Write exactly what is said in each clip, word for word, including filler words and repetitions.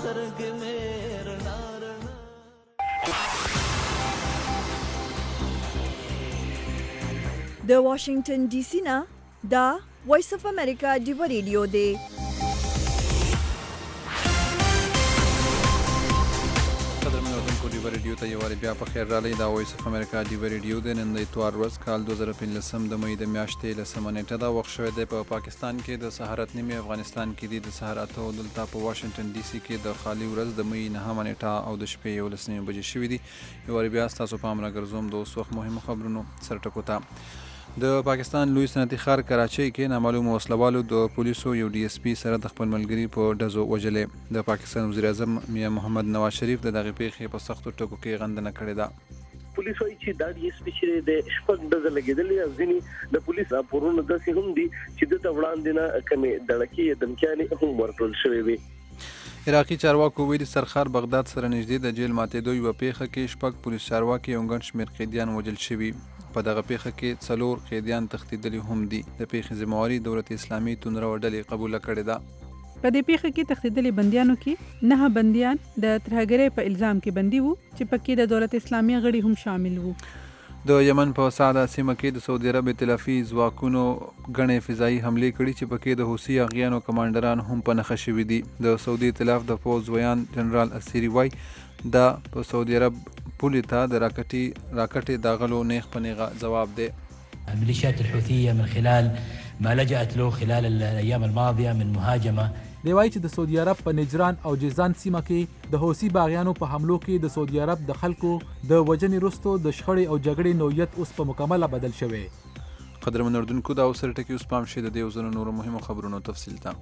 د واشنگټن ډي سي نه دا وایس اف امریکا ډیو ریډیو دی. قدرمن اردوونکو ډیو ریډیو ته یو وارې بیا په خیر راغلی. دا وایس اف امریکا ډیو ریډیو دی. نن د اتوار ورځ کال دوه زره پنځلسم د مې د میاشتې لسمه نیټه ده. وخت شوی دی په پاکستان کې د سهار اته نیمې، افغانستان کې دی د سهار اته، او دلته په واشنګټن ډي سي کې د خالي ورځ د مې نهمه نیټه او د شپې یولس نیمې بجې شوي دي. یو وارې بیا ستاسو پام راګرځوم د اوس وخت مهمو خبرونو سرټکو ته. د پاکستان لوی صنعتي ښار کراچۍ کې نامعلومو وسلوالو د پولیسو یو ډي اس پي سره د خپل ملګري په ډزو وژلې. د پاکستان وزیر اعظم میاں محمد نواز شریف د دغې پیښې په سختو ټکو کې غندنه کړې ده. پولیس وايي چې دا ډي اس پي چې د شپږ ډزه لګېدلې، او ځینې د پولیس راپورونه داسې هم دي چې دته وړاندې نه کمې دړکې دمکیانې هم ورکړل شوې وي. عراقي چارواکو ویلي سرخار بغداد سره نږدې د جیل ماتېدو یوه پیښه کې شپږ پولیس چارواکي او ګڼ شمېر قیدیان وژل شوي. په دغه پیښه کې څلور قیدیان تښتېدلي هم دي. د پیښې ذمهواري دولت اسلامي توندرو ډلې قبوله کړې ده. په دې پیښه کې تښتېدلي بندیانو کې نه بندیان د ترهګرۍ په الزام کې بندي وو چې پکې د دولت اسلامي غړي هم شامل وو. د یمن په سعده سیمه کې د سعودي عرب ائتلافي ځواکونو ګڼې فضایي حملې کړي چې پکې د حوثي اغیانو کمانډران هم په نښه شوي دي. د سعودي ائتلاف د پوځ ویان جنرال اسیري وایي دا په سعودي عرب پولې ته د راکټي راکټې داغلو نیغ په نیغه ځواب دی. الميليشيات الحوثية من خلال ما لجأت له خلال الأيام الماضية من مهاجمة. دی وایي چې د سعودي عرب په نجران او جیزان سیمه کې د حوثي باغیانو په حملو کې د سعودي عرب د خلکو د وژنې وروسته د شخړې او جګړې نوعیت اوس په مکمله بدل شوی. قدرمن اردوونکو دا اوس ټکي اوس پام شي د دې او ځینو نورو مهمو خبرونو تفصیل ته.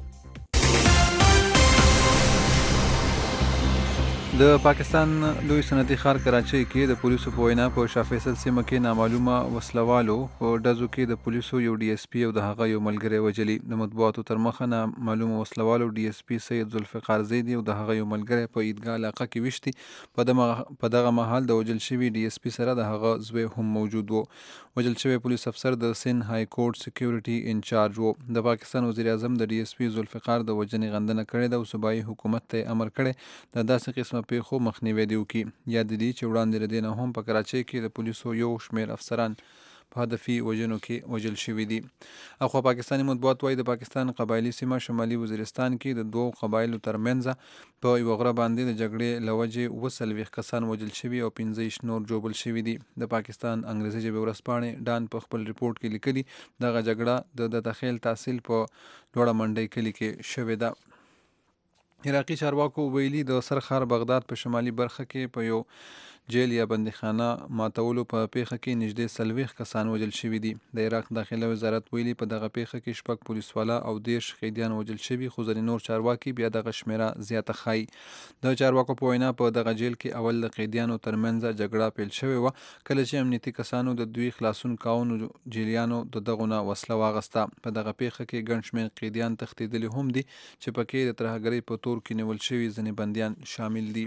د پاکستان لوی صنعتي ښار کراچۍ کې د پولیسو په وینا په شاه فیصل سیمه کې نامعلومه وسلوالو په ډزو کې د پولیسو یو ډي اس پي او د هغه یو ملګری وژلي. د مطبوعاتو تر مخه نامعلومه وسلوالو ډي اس پي سید ذوالفقار زیدي او د هغه یو ملګری په عیدګاه علاقه کې ویشتي. په دغه مهال د وژل شوي ډي اس پي سره د هغه زوی هم موجود و. وژل شوی پولیس افسر د سند های کورټ سکیورټي انچارج و. د پاکستان وزیر اعظم د ډي اس پي ذوالفقار د وژنې غندنه کړې ده او صوبایي حکومت ته امر کړی د داسې قسمه پیښو مخنیوی دی وکړي. یاد دي چې وړاندې له دې نه هم په کراچۍ کې د پولیسو یو شمېر افسران په هدفي وژنو کې وژل شوي دي. اخوا پاکستاني مطبوعات وایي د پاکستان قبایلي سیمه شمالي وزیرستان کې د دوو قبایلو ترمنځ په یوه غره باندې د جګړې له وجې اووه څلوېښت کسان وژل شوي او پنځه ویشت نور ژوبل شوي دي. د پاکستان انګریزي ژبې ورځپاڼې ډان په خپل ریپورټ کې لیکلي دغه جګړه د دتخیل تحصیل په لوړه منډۍ کلي کې شوې ده. عراقي چارواکو ویلي د سرخار بغداد په شمالي برخه کې په یو جیل یا بندیخانه ماتولو په پیښه کې نږدې څلوېښت کسان وژل شوي دي. د عراق داخله وزارت ویلي په دغه پیښه کې شپږ پولیسوالا او دېرش قیدیان وژل شوي، خو ځینې نور چارواکي بیا دغه شمېره زیاته ښایي. د چارواکو په وینا په دغه جیل کې اول د قیدیانو ترمنځ جګړه پیل شوې وه کله چې امنیتي کسانو د دوی خلاصون کاونو جیلیانو د دغو نه وسله واغسته. په دغه پیښه کې ګڼ شمېر قیدیان تښتېدلي هم دي چې پکې د ترهګرۍ په تور کې نیول شوي ځینې بندیان شامل دي.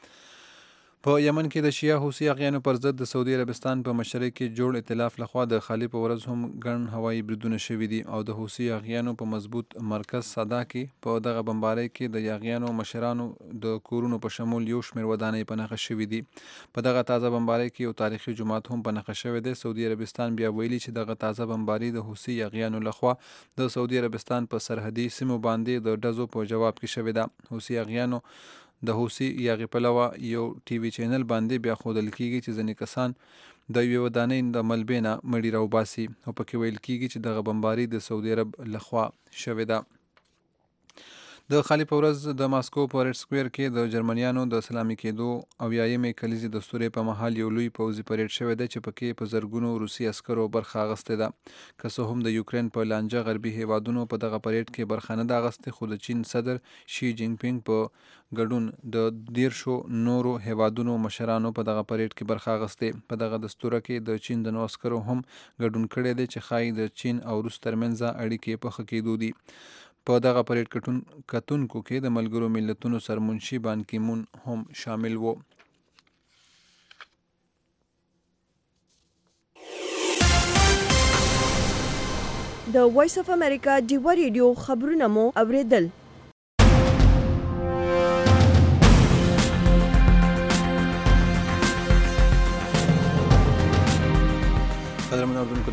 په یمن کې د شیعه حوثي اغیانو پر ضد د سعودي عربستان په مشرۍ کې جوړ ائتلاف لخوا د خالي په ورځ هم ګڼ هوایي بریدونه شوي دي او د حوثي اغیانو په مضبوط مرکز صدا کې په دغه بمبارۍ کې د یاغیانو مشرانو د کورونو په شمول یو شمېر ودانۍ په نښه شوي دي. په دغه تازه بمبارۍ کې یو تاریخي جومات هم په نښه شوی دی. سعودي عربستان بیا ویلي چې دغه تازه بمباري د حوثي اغیانو لخوا د سعودي عربستان په سرحدي سیمو باندې د ډزو په جواب کې شوې ده. حوثي اغیانو د حوثي یاغي پلوه یو ټي وي چینل باندې بیا ښودل کیږي چې ځینې کسان د یوې ودانۍ د ملبې نه مړي راوباسي او پکې ویل کیږي چې دغه بمباري د سعودي عرب لخوا شوې ده. د خالي په ورځ د ماسکو په ریډ سکویر کې د جرمنیانو د سلامي کېدو اویایمې کلیزې د ستورې په مهال یو لوی پوځي پریډ شوی دی چې پکې په زرګونو روسي عسکرو برخه اخیستې ده. که څه هم د یوکرین په لانجه غربي هیوادونو په دغه پریډ کې برخه نه ده اخیستې، خو د چین صدر شي جینګ پینګ په ګډون د دیرشو نورو هیوادونو مشرانو په دغه پریډ کې برخه اخیستې. په دغه دستوره کې د چین د نو عسکرو هم ګډون کړی دی چې ښایي د چین او روس ترمنځ اړیکې پخه کېدو دي. په دغه پریډ کتونکو کې د ملګرو ملتونو سرمنشي بان کی مون هم شامل و. د وایس اف امریکا ډیو ریډیو خبرونه مو اوریدل.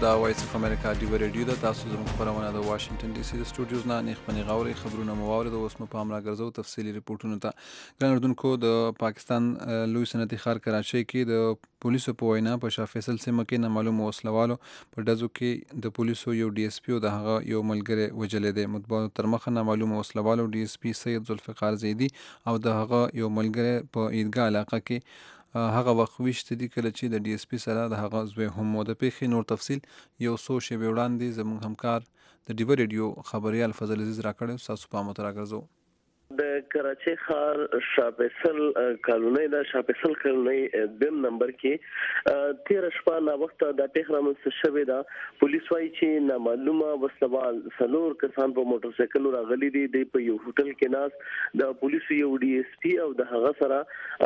دا وایس اف امریکا ډیو ریډیو ده. تاسو زموږ خبرونه د واشنگټن ډي سي د سټوډیوز نه نیخ پنې غاوري خبرونه مو واورید. اوس مو پام راګرځو تفصیلي ریپورتونو ته. ګران اردوونکو، د پاکستان لوی صنعتي ښار کراچۍ کې د پولیسو په وینا په شاه فیصل سیمه کې نامعلوم وسلوالو په ډزو کې د پولیسو یو ډي اس پي او د هغه یو ملګری وژلی دی. مطبوعاتو تر مخه نامعلوم وسلوالو ډي اس پي سید ذوالفقار زیدي او د هغه یو ملګری په عیدګاه علاقه کې هغه وخت ویشت دي کله چې د ډي اس پي سره د هغه زوی هم و. د پیښې نور تفصیل یو څو شېبې وړاندې زموږ همکار د ډیو ریډیو خبریال فضل عزیز راکړی. تاسو پام ورته راګرځو. د کراچۍ ښار شاه فیصل کالونۍ د شاه فیصل کالونۍ دویم نمبر کې تېره شپه ناوخته د پیښه رامنځته شوې ده. پولیس وایي چې نامعلومه وسلوال څلور کسان په موټر سایکل راغلي دي. دوی په یو هوټل کې ناست د پولیسو یو ډي اس پي او د هغه سره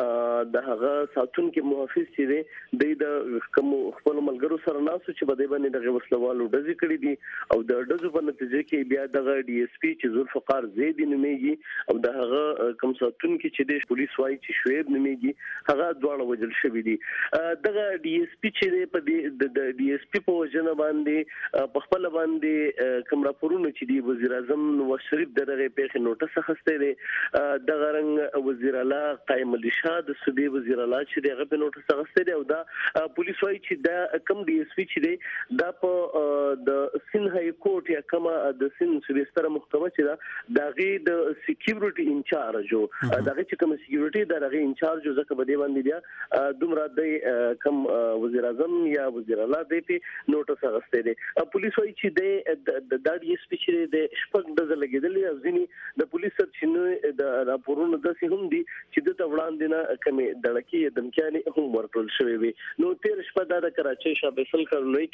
د هغه ساتونکي محافظ چې دی دوی د کوم خپل ملګرو سره ناستو چې په دې باندې دغه وسلوالو ډزې کړي دي او د ډزو په نتیجه کې بیا دغه ډي اس پي چې ذوالفقار زیدي نومیږي او د هغه کوم ساتونکي چې د پولیس وایي چې شعیب نومیږي هغه دواړه وژل شوي دي. دغه ډي اس پي چې په د ډي اس پي په وژنه باندې په خپل باندې کوم راپورونه چې دی وزیر اعظم نواز شریف دغه پیښې نوټس اخیستی دی. دغه رنګ وزیر اعلی قائم علي شاه د صوبې وزیر اعلی چې دغه په نوټس اخیستی دی او دا پولیس وایي چې دا کوم ډي اس پي چې دی دا په د سند های کورټ یا کومه د سند صوبې ستره محکمه چې دا دغه د سکیورټي انچارج او دغه چې کوم سکیورټي دغه انچارج ځکه په دې باندې بیا دومره د کوم وزیر اعظم یا وزیر اعلی دی په نوټس اخیستی دی. پولیس وایي چې د د ډي اس پي چې د شپږ ډزه لګېدلې او ځینې د پولیس سرچینو د راپورونو داسې هم دي چې د وړاندې نه کمې دړکې دمکیانې هم ورکړل شوې وي. نو تېره شپه دا د کراچۍ شاه فیصل کالونۍ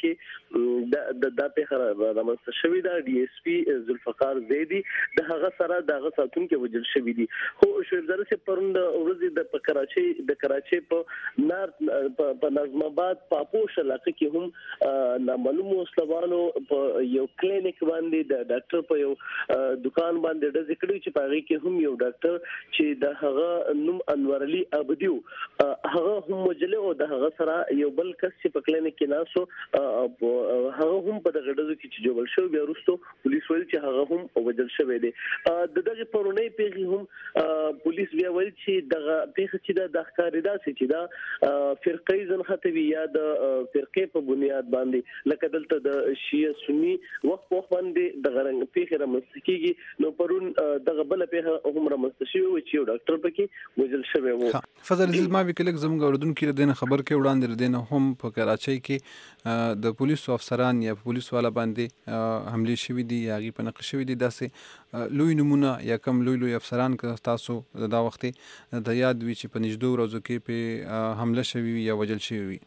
کې د دا پیښه رامنځته شوې ده. ډي اس پي ذوالفقار زیدي د هغه سره دغه ساتونکي وژل شوي دي. خو شهزاده صاحب پرون د ورځې د په کراچۍ د کراچۍ په نارت په نظم آباد پاپوش علاقه کې هم نامعلوم وسلوالو په یو کلینیک باندې د ډاکټر په یو دکان باندې ډزې کړې چې په هغې کې هم یو ډاکټر چې د هغه نوم انور علي عابدي هغه هم وژلی او د هغه سره یو بل کس چې په کلینیک کې ناست و هغه هم په دغه ډزو کې چې جوړل شوی بیا وروسته پولیس ویل چې هغه هم وژل شوی دی. د دغه پرونی پیښې هم پولیس بیا ویل چې دغه پیښه چې د ښکاري داسې چې دا فرقې زنخته وي یا د فرقې په بنیاد باندې لکه دلته د شیعه سني وخت په وخت باندې دغه رنګ پیښې رامنځته کېږي. نو پرون دغه بله پیښه هم رامنځته شوې وه چې یو ډاکټر پکې وژل شوی و. فضل عزیز ما وی کلک زموږ اردوونکي د دې خبر کې وړاندې د نه هم په کراچۍ کې د پولیسو افسران یا پولیس والا باندې حمله شوې دي یا غي په نقش شوې دي. داسې لوی نمونه یا کم لوی لوی افسران که تاسو دا وخت د یاد وی چې په نږدې ورځو کې په حمله شوی یا وژل شوی.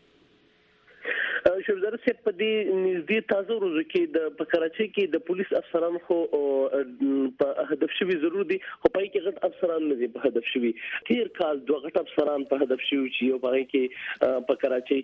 شهزاده صاحب په دې نږدې تازه ورځو کې د په کراچۍ کې د پولیس افسران خو په هدف شوي ضرور دي خو په کې غټ افسران نه دي په هدف شوي. تیر کال دوه غټ افسران په هدف شوي چې یو په کې په کراچۍ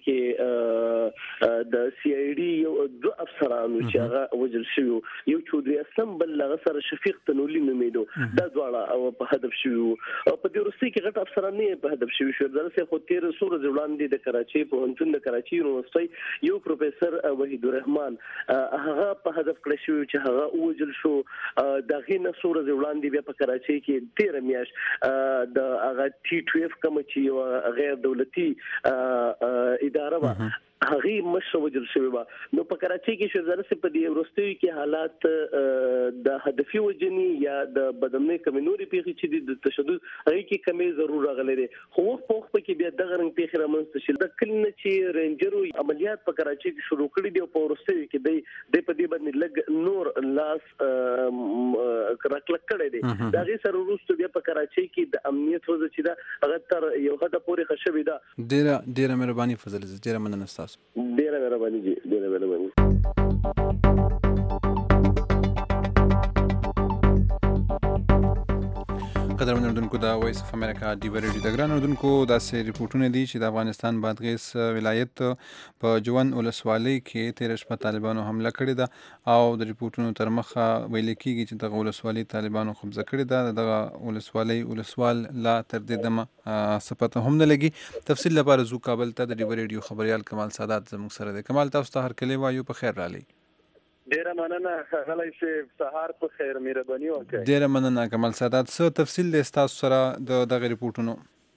کې د سی آی ډي یو دوه افسران چې هغه وژل شوي یو چودري اسلم بل هغه سره شفیق تنولی نومیدو دا دواړه په هدف شوي او په دې وروستي کې غټ افسران نه په هدف شوي. شهزاده صاحب خو تیر څو ورځې وړاندې د کراچۍ پوهنتون د کراچۍ یونیورسيټي یو پروفیسور وحید الرحمن هغه په هدف کړی شو چې هغه وژل شو. د غي نه څو ورځې وړاندې بیا په کراچۍ کې تیر میاشت د هغه ټي ټویف کوم چې یو غیر دولتي اداره و هغه مشر وژل شوی و. نو په کراچۍ کې شهزاده صاحب په دې وروستیو کې حالات د هدفي وجنې یا د بدمنۍ کمې نورې پیښې چې د تشدد هغه کې کمې ضرور راغلي دي. خو وخت په وخت کې بیا دغه رنګ پیښې رامنځته شي. د کله چې رینجرو عملیات په کراچۍ کې شروع کړي دي او په وروستیو کې د په دې باندې لګ نور لاس راکلک کړي دي. دا غي سره وروسته بیا په کراچۍ کې د امنیت وضع چې دا هغه تر یو حد پورې خښوي ده. ډیره ډیره مهرباني فضل عزیز ډیره مننه تاسو. ډیره مهرباني جی ډیره مهرباني. قدرمن اردوونکو د وایس اف امریکا دی ریډیو د ګران اردوونکو داسې ریپورتونه دي چې د افغانستان بادغیس ولایت په جوان ولسوالۍ کې تیر شپه طالبانو حمله کړې ده او د ریپورتونو تر مخه ویل کېږي چې دغه ولسوالۍ طالبانو قبضه کړې ده. دغه ولسوالۍ ولسوال لا تر دې دمه صفته هم نه لګي. تفصیل لپاره زو کابل ته د دی ریډیو خبريال کمال سادات زموږ سره دی. کمال، تاسو ته هر کله وایو په خیر رالی. ډیره مننه ښاغلی شیف، سهار په خیر، مهرباني وکړئ. ډیره مننه کمال سادات. څه تفصیل دی ستاسو سره د دغه ریپورټونو؟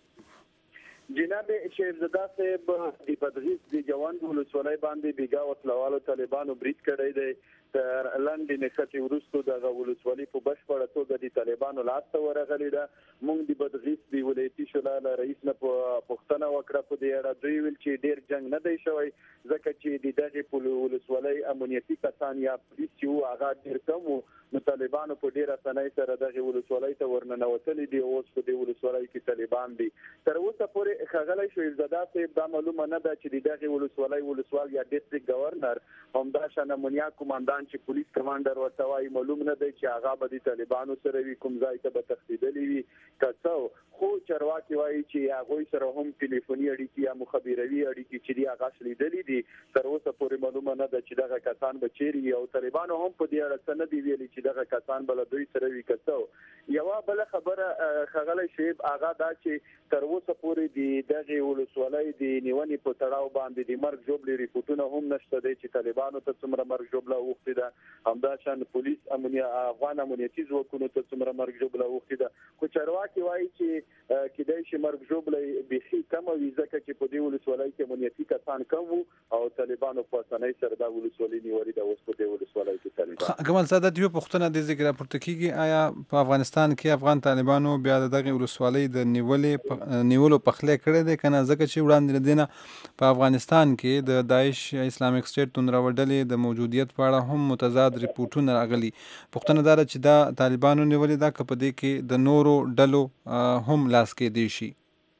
جناب شیف زدا صاحب د بادغیس د جوان ولسوالۍ باندې بیګا وسلوالو طالبانو برید کړی دی. تر لاندې نښتې وروسته دغه ولسوالي په بشپړه توګه د طالبانو لاس ته ورغلې ده. موږ د بادغیس د ولایتي شورا له رئیس نه پوښتنه وکړه په دې اړه. دوی ویل چې ډېر جنګ نه دی شوی ځکه چې د دغې ولسوالۍ امنیتي کسان یا پولیس چې وو هغه ډېر کم وو، نو طالبانو په ډېر اسانۍ سره دغې ولسوالۍ ته ورننوتلي دي. اوس په دې ولسوالۍ کې طالبان دي. تر اوسه پورې ښاغلی شیف زدا صاحب دا معلومه نه ده چې د دغې ولسوالۍ ولسوال یا ډسټرکټ گورنر همداشان امنیه قوماندان چې پولیس کمانډر ورته وایي معلوم نه دی چې هغه به د طالبانو سره وي، کوم ځای ته به تښتېدلي وي که څه. خو چارواکي وایي چې هغوی سره هم ټلیفوني اړیکې یا مخابروي اړیکې چې دي هغه شلیدلي دي. تر اوسه پورې معلومه نه ده چې دغه کسان به چیرې وي او طالبانو هم په دې اړه څه نه دي ویلي چې دغه کسان به له دوی سره وي که څه. یوه بله خبره ښاغلی شیب هغه دا چې تر اوسه پورې د دغې ولسوالۍ د نیونې په تړاو باندې د مرګ ژوبلې ریپورټونه هم نشته دی چې طالبانو ته څومره مرګ ژوبله اوښتې ده، همداشان پولیس افغان امنیتي ځواکونو ته څومره مرګ ژوبله اوښتې ده. خو چارواکي وایي چې کیدای شي مرګ ژوبله بیخي کمه وي ځکه چې په دې ولسوالۍ کې امنیتي کسان کم وو او طالبانو په اسانۍ سره دا ولسوالۍ نیولې ده. اوس په دې ولسوالۍ کې طالبان. کمال سادات، یو پوښتنه د ذکر راپورته کیږي، آیا په افغانستان کې افغان طالبانو بیا دغه ولسوالۍ د نیولې نیولو پخلی کړی دی کنه؟ ځکه چې وړاندې دینه په افغانستان کې د داعش اسلامیک سټیټ توندرو ډلې د موجودیت په اړه هم متضاد ریپورټونه راغلي. پوښتنه دا ده چې دا طالبانو نیولې ده که په دې کې د نورو ډلو هم لاس کې دی شي؟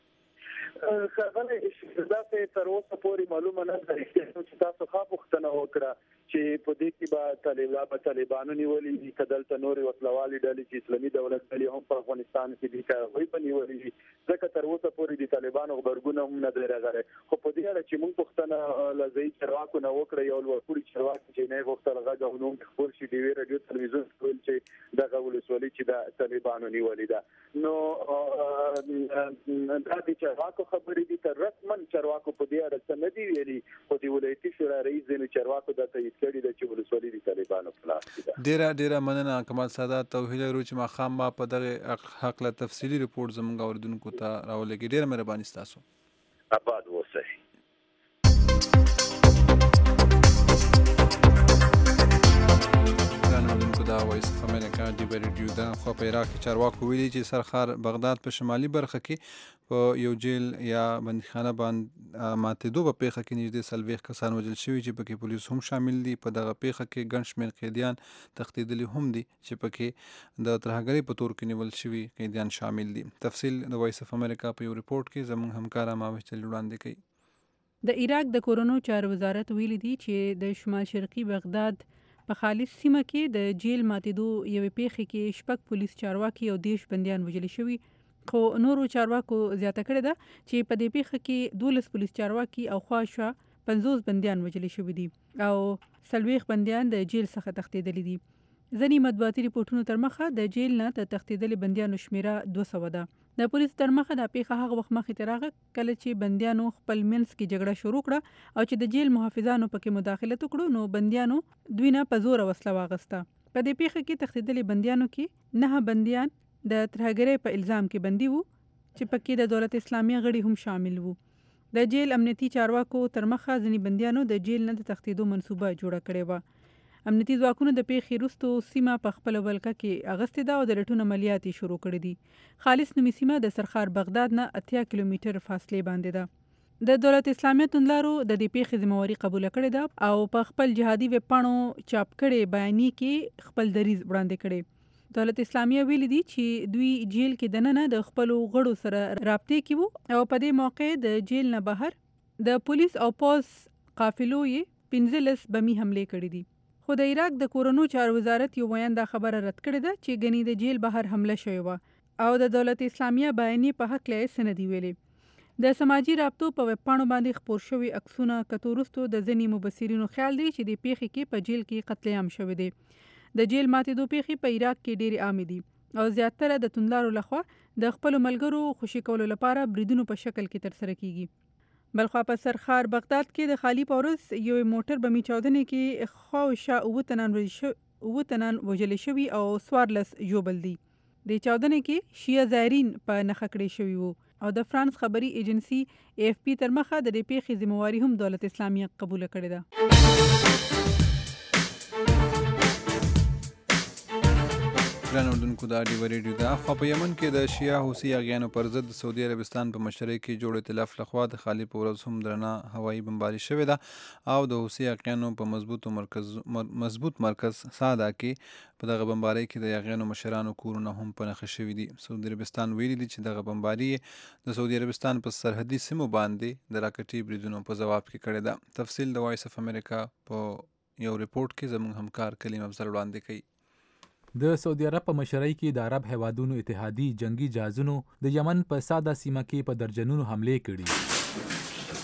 ښاغلی داسې تر اوسه پورې معلومه نه ده چې تاسو ښه پوښتنه وکړه چې په دې کې به طالبان به طالبانو نیولي وي که دلته نورې وسلوالې ډلې چې اسلامي دولت ډلې هم په افغانستان کې دي که هغوی به نیولي وي، ځکه تر اوسه پورې د طالبانو غبرګون هم نه دی راغلی. خو په دې اړه چې موږ پوښتنه له ځایي چارواکو نه وکړه، یو لوړپوړي چارواکي چې نه یې غوښتل غږ او نوم خپور شي ډیوې راډیو تلویزیون ویل چې دغه ولسوالي چې د طالبانو نیولې ده. نو دا د چارواکو خبرې دي، تر رسمن چارواکو په دې اړه څه نه دي ویلي، خو د ولایتي شورا رئیس ځینو چارواکو دا تایید کړي ده چې ولسوالي د طالبانو په لاس کې ده. ډیره ډیره مننه کمال سادات. او هیله لرو چې ماښام به په دغه هکله تفصیلي ریپورټ زموږ اورېدونکو ته راولېږي. ډیره مهرباني ستاسو. آباد اوسئ. دا وایس اف امریکا دی ریډیو ده. خو په عراق کې چارواکو ویلي چې سرخار بغداد په شمالي برخه کې په یو جیل یا بندیخانه باندې ماتېدو په پیښه کې نږدې څلوېښت کسان وژل شوي چې پکې پولیس هم شامل دي. په دغه پیښه کې ګڼ شمېر قیدیان تښتېدلي هم دي چې پکې د ترهګرۍ په تور کې نیول شوي قیدیان شامل دي. تفصیل د وایس اف امریکا په یو ریپورټ کې زموږ همکاره ماوش چل وړاندې کوي. د عراق د کورونو چارو وزارت ویلي دي چې د شمال شرقي بغداد په خالص سیمه کې د جیل ماتېدو یوې پیښې کې شپږ پولیس چارواکي او دېرش بندیان وژل شوي. خو نورو چارواکو زیاته کړې ده چې په دې پیښه کې دولس پولیس چارواکي او خواښه پنځوس بندیان وژل شوي دي او څلوېښت بندیان د جیل څخه تښتېدلي دي. ځینې مطبوعاتي ریپورټونو تر مخه د جیل نه د تښتېدلي بندیانو شمیره دوه سوه ده. د پولیسو تر مخه دا پیښه هغه وخت مخې ته راغله کله چې بندیانو خپل منځ کې جګړه شروع کړه او چې د جیل محافظانو پکې مداخلت وکړو نو بندیانو دوی نه په زوره وسله واخیسته. په دې پیښه کې تښتېدلي بندیانو کې نه بندیان د ترهګرۍ په الزام کې بندي وو چې پکې د دولت اسلامي غړي هم شامل وو. د جیل امنیتي چارواکو تر مخه ځینې بندیانو د جیل نه د تښتېدو منصوبه جوړه کړې وه. امنیتي ځواکونو د پیښې وروسته سیمه په خپله ولکه کې اغستې ده او د لټون عملیات یې شروع کړي دي. خالص نومي سیمه د سرخار بغداد نه اتیا کیلومتر فاصلې باندې ده. د دولت اسلامي توندلارو د دې پیښې ذمہواري قبوله کړې ده او په خپل جهادي ویب پاڼو چاپ کړي بیانیې کې خپل دریځ وړاندې کړي. دولت اسلامي ویلي دي چې دوی جیل کې دننه د خپلو غړو سره رابطې کې وو او په دې موقع د جیل نه بهر د پولیس او پوز قافلو یې پنځلس بمي حملې کړې دي. خو د عراق د کورونو چارو وزارت یو ویان دا خبره رد کړې ده چې ګنې د جیل بهر حمله شوې وه او د دولت اسلامیه بیانیې په هکله یې څه نه دي ویلي. د سماجي رابطو په ویب پاڼو باندې خپور شوي عکسونه کتو وروستو د ځینې مبصرینو خیال دی چې د پیښې کې په جیل کې قتل عام شوی دی. د جیل ماتېدو پیښې په عراق کې ډېرې عامې دي او زیاتره د توندلارو لخوا د خپلو ملګرو خوشي کولو لپاره بریدونو په شکل کې ترسره کیږي. بلخوا په سرخار بغداد کې د خالی پورس یو موټر بمي چاودنې کې خواوشا اووه تنان اووه تنان وژل شوي او څوارلس ژوبل دي. د چاودنې کې شیعه زایرین په نښه کړی شوي وو او د فرانس خبري ایجنسی ای اف پی تر مخه د دې پیښې ذمہواري هم دولت اسلامیه قبول کړې ده. ګران اردوونکو دا ډیو ریډیو ده. خو په یمن کې د شیعه حوثي اغیانو پر ضد د سعودي عربستان په مشرۍ کې جوړ ائتلاف لخوا د خالي په ورځ هم درنه هوایي بمباري شوې ده او د حوثي اغیانو په مضبوط مرکز مضبوط مرکز ساده کې په دغه بمبارۍ کې د اغیانو مشرانو کورونه هم په نښه شوي دي. سعودي عربستان ویلي دي چې دغه بمباري د سعودي عربستان په سرحدي سیمو باندې د راکټي بریدونو په ځواب کې کړې ده. تفصیل د وایس اف امریکا په یو ریپورت کې زموږ همکار کلیم افضل وړاندې کوي. د سعودي عرب په مشرۍ کې د عرب هیوادونو اتحادی جنگي جهازونو د یمن په ساده سیمه کې په درجنونو حملې کړي.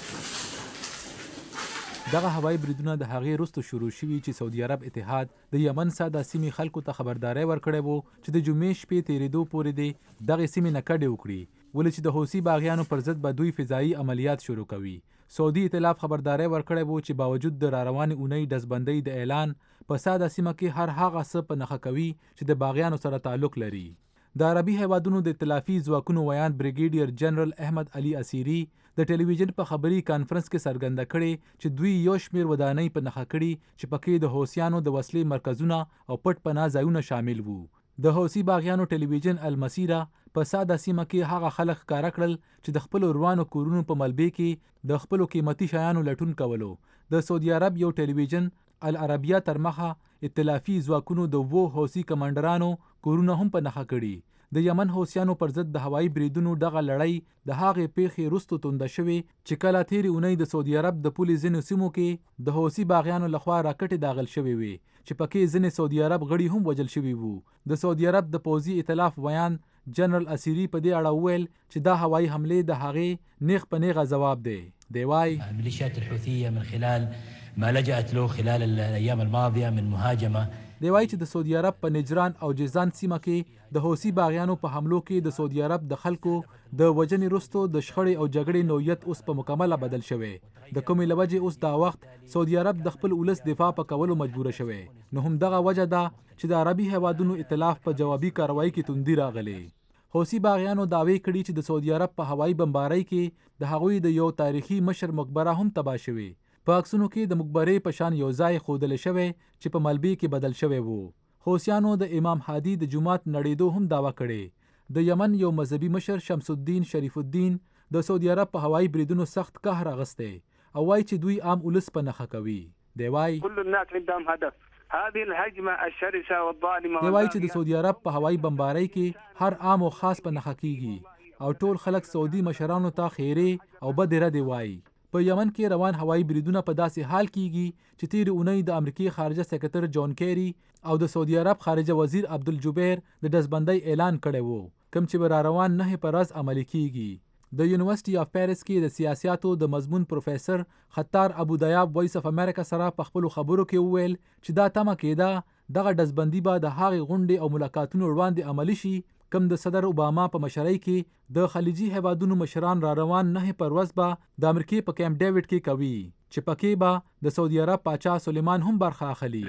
دغه هوایي بریدونه د هغې وروسته شروع شوي چې سعودي عرب اتحاد د یمن ساده سیمې خلکو ته خبرداری ورکړی وو چې د جمعې شپې تېرېدو پورې دې دغې سیمې نه کډې وکړي ولې چې د حوثي باغیانو پر ضد به دوی فضایي عملیات شروع کوي. سعودي ائتلاف خبرداری ورکړی وو چې باوجود د راروانې اونۍ ډزبندۍ د اعلان په ساده سیمه کې هر هغه څه په نښه کوي چې د باغیانو سره تعلق لري. د عربي هیوادونو د ائتلافي ځواکونو ویان بریګیډیر جنرال احمد علي اسیري د ټلویزیون په خبري کانفرنس کې څرګنده کړې چې دوی یو شمېر ودانۍ په نښه کړي چې پکې د حوثیانو د وسلې مرکزونه او پټ پناه ځایونه شامل وو. د حوثي باغیانو ټلویزیون المسیره په ساده سیمه کې هغه خلک ښکاره کړل چې د خپلو روانو کورونو په ملبې کې د خپلو قیمتي شیانو لټون کولو. د سعودي عرب یو ټلویزیون العربیه تر مخه ائتلافي ځواکونو د وو حوثي کمانډرانو کورونه هم په نښه کړي. د یمن حوثیانو پر ضد د هوایي بریدونو دغه لړۍ د هغې پیښې وروسته تونده شوې چې کله تېرې اونۍ د سعودي عرب د پولې ځینو سیمو کې د حوثي باغیانو لخوا راکټې داغل شوې وې چې پکې ځینې سعودي عرب غړي هم وژل شوي وو. د سعودي عرب د پوځي ائتلاف ویان جنرال اسیري په دې اړه وویل چې دا هوایي حملې د هغې نیغ په نیغه ځواب دی. دی وایي الميليشيات الحوثية من خلال ما لجأت له خلال الأيام الماضية من مهاجمة. دی وایي چې د سعودي عرب په نجران او جیزان سیمه کې د حوثي باغیانو په حملو کې د سعودي عرب د خلکو د وژنې وروسته د شخړې او جګړې نوعیت اوس په مکمله بدل شوی. د کومې له وجې اوس دا وخت سعودي عرب د خپل ولس دفاع په کولو مجبوره شوی. نو هم دغه وجه ده چې د عربي هیوادونو ائتلاف په جوابي کاروایی کې توندي راغلی. حوثي باغیانو دعوی کړي چې د سعودي عرب په هوایي بمبارۍ کې د هغوی د یو تاریخي مشر مقبره هم تباه شوې. په عکسونو کې د مقبرې په شان یو ځای ښودلی شوی چې په ملبې کې بدل شوی وو. حوثیانو د امام هادي د جومات نړېدو هم دعوه کړې. د یمن یو مذهبي مشر شمس الدین شریف الدین د سعودي عرب په هوایي بریدونو سخت قهر اخیستی او وایي چې دوی عام ولس په نښه کوي. دی وایي كل الناس عندهم هدف هذه الهجمه الشرسه والظالمه. دی وایي چې د سعودي عرب په هوایي بمبارۍ کې هر عام او خاص په نښه کیږي او ټول خلک سعودي مشرانو ته خیرې او بدې ردې وایي. په یمن کې روان هوایي بریدونه په داسې حال کیږي چې تیرې اونۍ د امریکای خارجه سکرټر جون کیری او د سعودي عرب خارجه وزیر عبدالجبیر د ډزبندۍ اعلان کړی وو کوم چې به را روان نه په ورځ عملي کیږي. د یونیورسيټي اف پیرس کې د سیاساتو د مضمون پروفیسر خطار ابو دیاب وایس اف امریکا سره په خپل خبرو کې وویل چې دا تمه کېده دغه ډزبندي به د هغې غونډې او ملاقاتونو وړاندې عملي شي کم د صدر اوباما په مشرۍ کې د خلیجي هیوادونو مشران را روان نه پر ورځ به د امریکای په کیمپ ډیوډ کې کوي چې پکې به د سعودي عرب پاچا سلیمان هم برخه اخلي.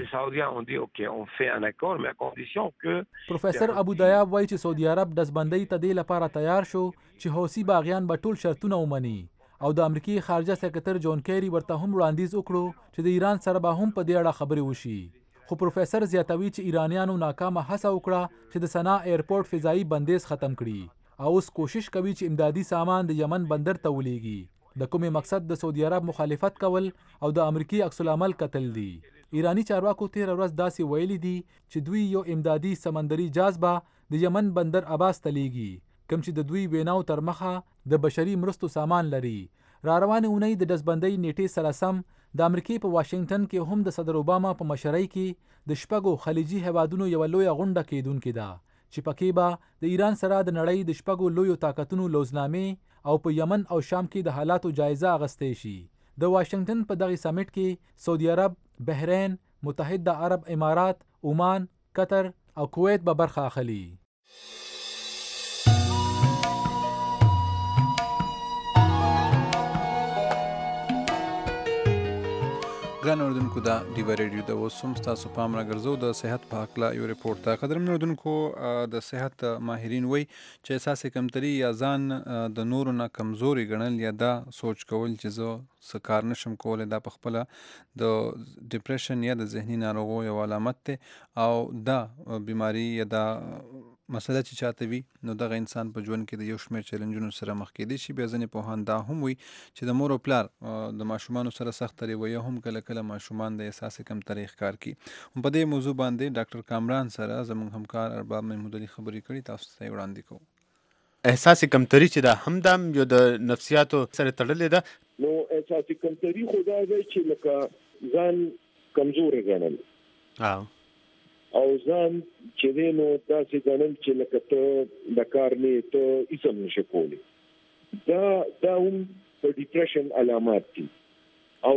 پروفیسر ابو دیاب وایي چې سعودي عرب ډزبندۍ ته دې لپاره تیار شو چې حوثي باغیان به ټول شرطونه ومني او د امریکای خارجه سکرټر جون کیری ورته هم وړاندیز وکړو چې د ایران سره به هم په دې اړه خبرې وشي. خو پروفیسر زیاتوي چې ایرانیانو ناکامه هڅه وکړه چې د سنا ایرپورټ فضایي بندیز ختم کړي او اوس کوشش کوي چې امدادي سامان د یمن بندر ته ولیږي. د کومې مقصد د سعودي عرب مخالفت کول او د امریکای عکس العمل قتل دي. ایرانی چارواکو تیر ورځ داسې ویلي دي چې دوی یو امدادي سمندري جهاز به د یمن بندر عباس ته لیږي کوم چې د دوی ویناو تر مخه د بشري مرستو سامان لري. را روانې اونۍ د ډزبندۍ نیټې سره سم د امریکای په واشنگټن کې هم د صدر اوباما په مشرۍ کې د شپږو خلیجي هیوادونو یو لویه غونډه کېدونکې ده چې پکې به د ایران سره د نړۍ د شپږو لویو طاقتونو لوزنامې او په یمن او شام کې د حالاتو جایزه اخیستې شي. د واشنگټن په دغه سمیټ کې سعودي عرب، بحرین، متحده عرب امارات، عمان، قطر او کویت به برخه اخلي. ګران اوردونکو دا ډیوه ریډیو د اوس هم ستاسو پام راګرځو د صحت په هکله یو ریپورټ ته. قدرمنو اوردونکو د صحت ماهرین وایي چې احساس کمتري یا ځان د نورو نه کمزوري ګڼل یا دا سوچ کول چې زه څه کار نشم کولی دا په خپله د ډپریشن یا د ذهني ناروغو یو علامت دی او دا بیماری یا دا مسله چې چاته وي نو دغه انسان په ژوند کې د یو شمېر چیلنجونو سره مخ کېدی شي. بیا ځینې پوهان دا هم وي چې د مور او پلار د ماشومانو سره سخت رویه هم کله کله ماشومان د احساس کمترۍ ښکار کړي. په دې موضوع باندې ډاکټر کامران سره زموږ همکار ارباب محمود علي خبرې کړي، تاسو ته یې وړاندې کوو. احساس کمتري چې دا هم دام یو د نفسیاتو سره تړلې ده. نو احساس کمتري خو دا دی چې لکه ځان کمزوري ګڼل او ځان چې دی نو داسې ګڼل چې لکه ته د کار نه ته هیڅ هم نشې کولی. دا دا هم په ډپریشن علامات دي او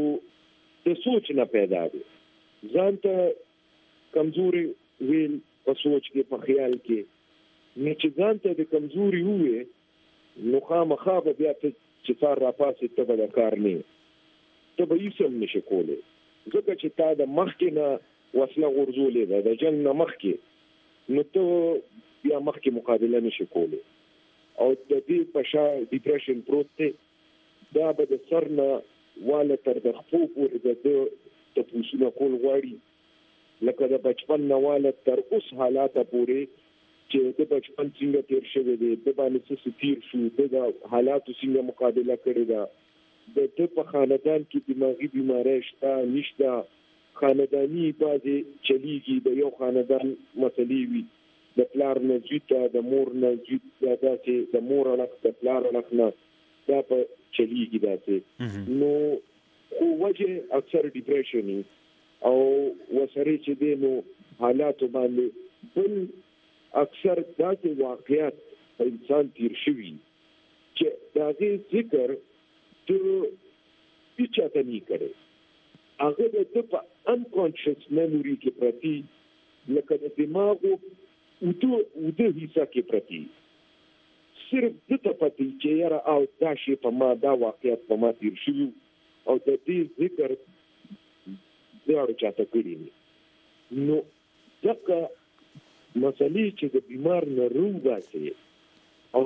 د سوچ نه پیدا دي. ځان ته کمزوري ویل په سوچ کې په خیال کې نو چې ځان ته د کمزوري ووې نو خامخا به بیا ته چې سار راپاسې ته به د کار نه ته به هیڅ هم نشې کولی ځکه چې تا د مخکې نه وسله غورځولې ده د جنګ نه مخکې نو ته بیا مخکې مقابله نشې کولی او د دې په شا ډپریشن پروت دی. دا به د سر نه واله تر د خپو پورې د ده تپوسونه کول غواړي لکه د بچپن نه واله تر اوس حالاته پورې چې د بچپن څنګه تیر شوی دی د باندې څه تیر شو د حالاتو څنګه مقابله کړې ده د ده په خاندان کې دماغي بیماری شته نشته خاندانی بعضې چلیږي د یو خاندان مسلې وي د پلار نه زوی ته د مور نه زوی ته داسې د مور اړخ د پلار اړخ نه دا په چلیږي داسې نو خو وجه اکثر ډپریشن او ورسره چې دی نو حالاتو باندې بل اکثر داسې واقعیت په انسان تیر شوي چې د هغې ذکر ته هیچا ته نه کړی هغه د ده په انکانشس میموري کې پرتي لکه د دماغو اوده اوده حصه کې پرتي صرف ده ته پتې چې یاره او دا شی په ما دا واقعیت په ما تیر شوي او د دې ذکر دواړو چاته کړي نو دغه مسلې چې د بیمار نه روباسي او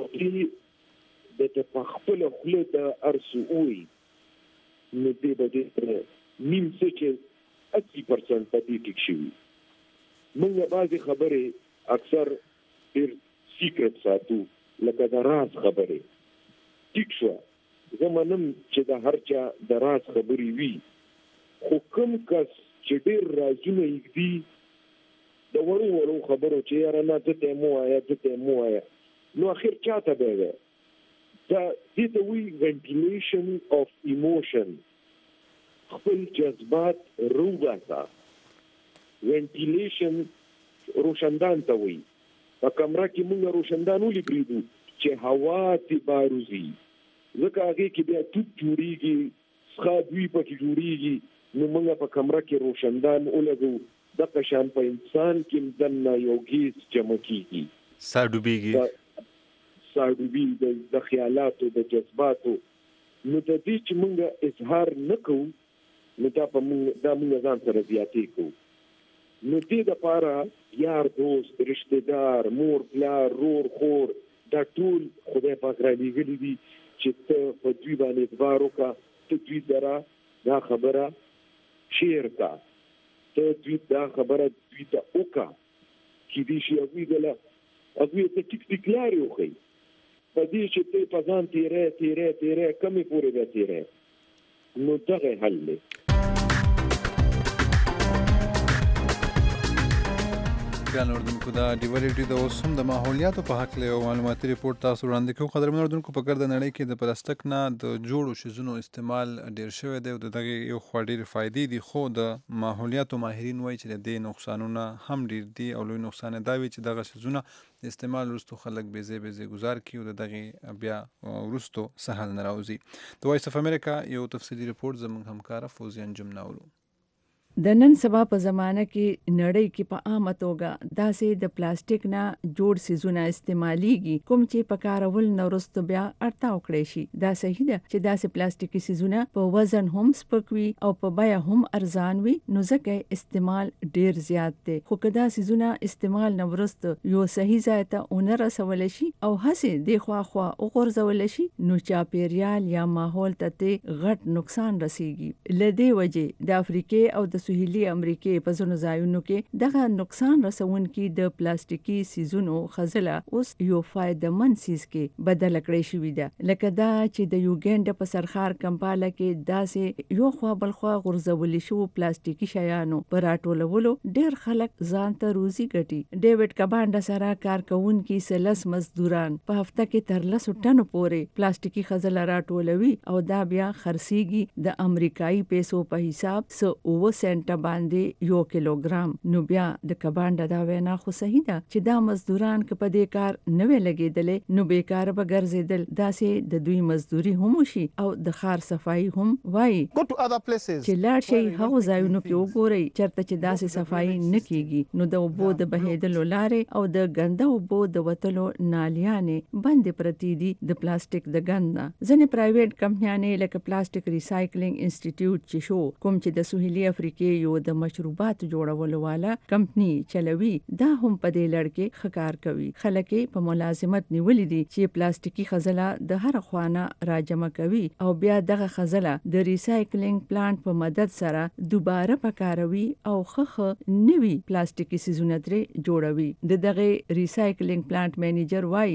دې د په خپله خوله د ارسو وي نو دې به دې نیم څه چې اسی پرسنټ په دې ټیک شوي. موږ بعضې خبرې اکثر ډېر سیکرټ ساتو لکه د راز خبرې ټیک شوه زه منم چې د هر چا د راز خبرې وي خو کوم کس چې ډېر رازونه یږدي د وړو وړو خبرو چې یاره نه ده ته یې مو وایه ده ته یې مو وایه نو اخر چاته به دی دا دې ته وایي وینټیلیشن اف ایموشن خپل جذبات روباسا. وینټیلیشن روشندان ته وایي په کمره کې موږ روشندان ولې پرېږدو چې هوا ترې باروزي ځکه هغې کې بیا توپ جوړېږي څښا بوی پکې جوړېږي نو موږ په کمره کې روشندان ولګو دغه شان په انسان کې دننه یو ګیس جمع کېږي ساه ډوبېږي ساه ډوبېږي د خیالاتو د جذباتو نو د دې چې موږ اظهار نه کوو نو دا په موږ دا موږ ځان سره زیاتې کوو نو دې دپاره یار دوست رشته دار مور پلار رور خور دا ټول خدای پاک را لېږلي دي چې ته په دوی باندې اعتبار وکړه ته دوی سره دا خبره شیر کړه ته دوی دا خبره دوی ته وکړه کېدای شي هغوی دله هغوی ته ټیک ټیک لارې وښیي په دې چې ته په ځان تېری تېری تېری کمې پورې بیا تېری نو دغه حل دی. ګران اردوونکو دا ډیوه ریډیو د اوس هم د ماحولیاتو په هکله یو معلوماتي ریپورټ تاسو وړاندې کوو. قدرمنو اردوونکو په ګرده نړۍ کې د پلاستیک نه د جوړو شیزونو استعمال ډیر شوی دی او د دغې یو خوا ډېرې فایدې دي، خو د ماحولیاتو ماهرین وایي چې د دې نقصانونه هم ډیر دي او لوی نقصان یې دا وي چې دغه شیزونه د استعمال وروستو خلک بې ځای بې ځای ګزار کړي او د دغې بیا وروستو څه حل نه راوځي. د وایس اف امریکا یو تفصیلي ریپورټ زموږ همکاره فوزي انجم ناولو. د نن سبا په زمانه کې نړۍ کې په عامه توګه داسې د پلاستیک نه جوړ سیزونه استعماليږي کوم چې په کارول نه وروسته بیا اړتیا وکړي شي. دا صحیح ده چې داسې پلاستیکي سیزونه په وزن هم سپک وي او په بیه هم ارزان وي، نو ځکه استعمال ډیر زیات دی. خو که دا سیزونه استعمال نه وروسته یو صحیح ځای ته ونه رسول شي او هسې د خوا خوا وغورځول شي، نو چاپیریال یا ماحول ته غټ نقصان رسیږي. لدې وجه د افریقې او د سهیلي امریکې په ځینو ځایونو کې دغه نقصان رسونکي د پلاستیکي سیزونو خزله اوس یو فایدهمند سیز کې بدل کړی شوې ده، لکه دا چې د یوګینډا په سرخار کمپاله کې داسې یو خوا بل خوا غورځولي شو پلاستیکي شیانو په راټولولو ډېر خلک ځان ته روزي ګټي. ډیوډ کبانډا سره کارکونکي سلس مزدوران په هفته کې تر لسو ټنو پورې پلاستیکي خزله راټولوي او دا بیا خرڅيږي د امریکایي پیسو په حساب سو اوه سنټه باندې یو کیلوګرام. نو بیا د کبانډا دا وینا خو صحیح ده چې دا مزدوران که په دې کار نه وی لګېدلې نو بیکار به ګرځېدل. داسې د دوی مزدوري هم وشي او د ښار صفایي هم وایي چې لاړ شئ هغو ځایونو کې وګورئ چېرته چې داسې صفایي نه کیږي، نو د اوبو د بهېدلو لارې او د ګنده اوبو د وتلو نالیانې بندې پرتې دي د پلاستیک د ګند نه. ځینې پرایویټ کمپنیانې لکه پلاستیک ریسایکلینګ انسټیټیوټ چې شو کوم چې د سهیلي افریقې یو د مشروبات جوړولو والا کمپنی چلوي، دا هم په دې لړ کې ښه کار کوي. خلک په ملازمت نیولې دي چې پلاستیکي خزله د هر خوانه راجمع کوي او بیا دغه خزله د ریسایکلینګ پلانټ په مدد سره دوباره پکاروي او خخ نوي پلاستیکي سیزونه ترې جوړوي. د دغه ریسایکلینګ پلانټ مینیجر وایي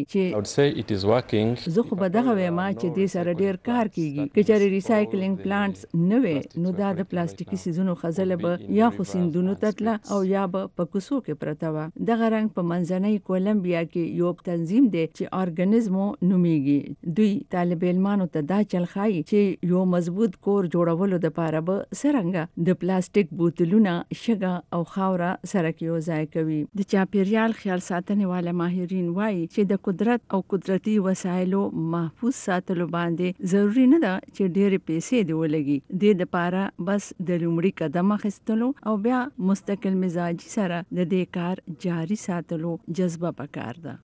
چې زه خو به دغه وایم چې دې سره ډیر کار کیږي. که چېرې ریسایکلینګ پلانټس نه وي نو دا د پلاستیکي سیزونو خزله به یا خو سیندونو تتله او یا به په کوڅو کې پرته وه. دغه رنګ په منځنۍ کولمبیا کې یو تنظیم دی چې ارګانیزمو نومیږي. دوی طالب علمانو ته دا چل ښایي چې یو مضبوط کور جوړولو دپاره به څرنګه د پلاستیک بوتلونه، شګه او خاوره سره کې یو ځای کوي. د چاپیریال خیال ساتنې والا ماهرین وایي چې د قدرت او قدرتي وسایلو محفوظ ساتلو باندې ضروري نه ده چې ډېرې پیسې دې ولګي. دې دپاره بس د لومړي قدم اخیستلو او بیا مستقل مزاجي سره د دې کار جاري ساتلو جذبه پکار ده.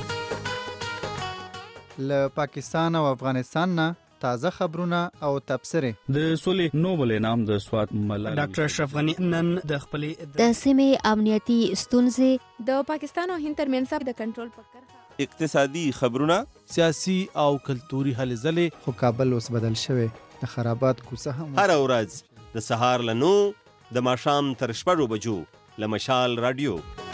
له پاکستان او افغانستان نه تازه خبرونه او تبصرې. د سولې نوبل انعام د سوات ملالۍ ډاکټر اشرف غنی نن د خپلې د سیمې امنیتي ستونزې د پاکستان او هند ترمنځ د کنټرول په کرښه، اقتصادي خبرونه، سیاسي او کلتوري هلې ځلې. خو کابل اوس بدل شوی، د خرابات کوڅه هم هر ورځ د سهار له نو د ماښام تر شپږو بجو له مشال رادیو.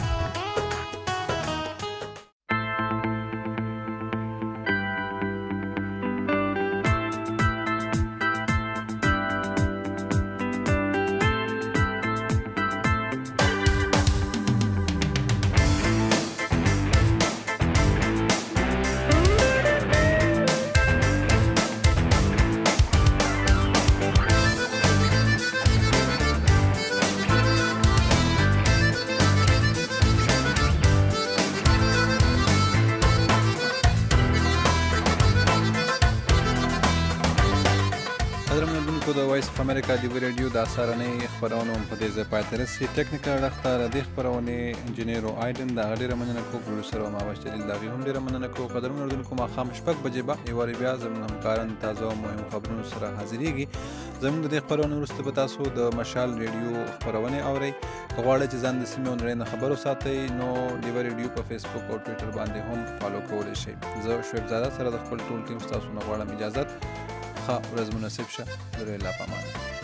د وایس اف امریکا ډیوه ریډیو د سهارنۍ خپرونه په دې ځای پای ته رسي. ټیکنیکل اړخ ته د دې خپرونې انجینیر آیډن د هغه ډېره مننه کوو، پروډوسر او ماوش جلیل د هغې هم ډېره مننه کوو. قدرمنو اورېدونکو ماښام شپږ بجې به یو وارې بیا زموږ همکاران تازه او مهم خبرونو سره حاضرېږي. زموږ د دې خپرونې وروسته به تاسو د مشال ریډیو خپرونې اورئ. که غواړئ چې ځان د سیمې او نړۍ نه خبر وساتئ نو ډیوه ریډیو په فیسبوک او ټویټر باندې هم فالو کولی شئ. زه شعیب زاده سره د خپل ټول ټیم ستاسو نه غواړم اجازت. ښه ورځ مناسب شه. د الله په امان.